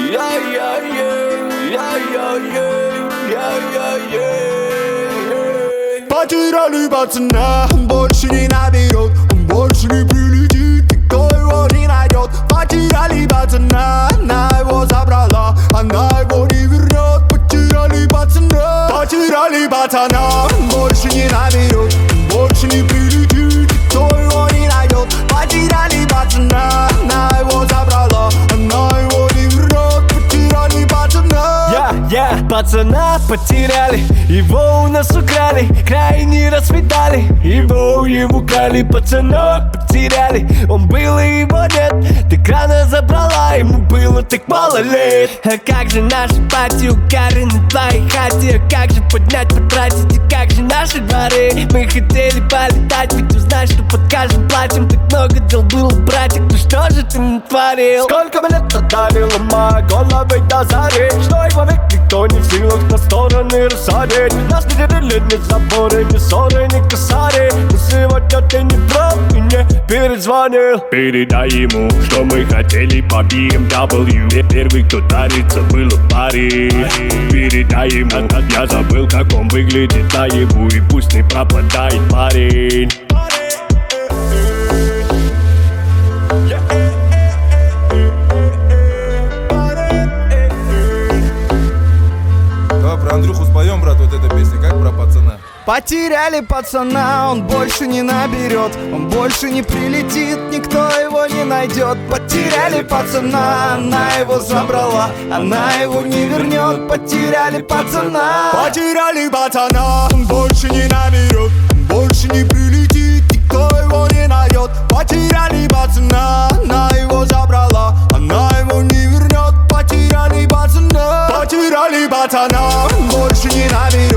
Потеряли пацана, он больше не наберет, он больше не прилетит, никто его не найдет. Потеряли пацана, она его забрала, она его не вернет. Потеряли пацана, он больше не наберет, он больше не прилетит, никто его не найдет. Потеряли пацана, она его забрала, она его не вернет. Потеряли пацана. Пацана потеряли, его у нас украли, крайне расцветали, его украли. Пацана потеряли, он был и его нет. Ты крана забрала, ему было так мало лет. А как же наши пати укары на твоей хате? А как же поднять, потратить, и как же наши дворы? Мы хотели полетать, ведь узнать, что под каждым платьем так много дел было, братик. Ну что же ты натворил? Сколько мне лет отдали, ломая головы до зари, что его век никто не в силах на стороны рассадить. Нас не делили ни заборы, ни ссоры, ни косари. Но сегодня ты не прав и не перезвонил. Передай ему, что мы хотели по BMW. Первый, кто дарится, был парень. Передай ему, я забыл, как он выглядит наяву, и пусть не пропадает парень. Про Андрюху споем, брат, вот эта песня, как про пацана. Потеряли пацана, он больше не наберет, он больше не прилетит, никто его не найдет. Потеряли пацана, она его забрала, она его не вернет. Потеряли пацана, он больше не наберет, он больше не прилетит, никто его не найдет. Потеряли пацана, она его забрала, она его не вернет. Потеряли пацана, он больше не наберет.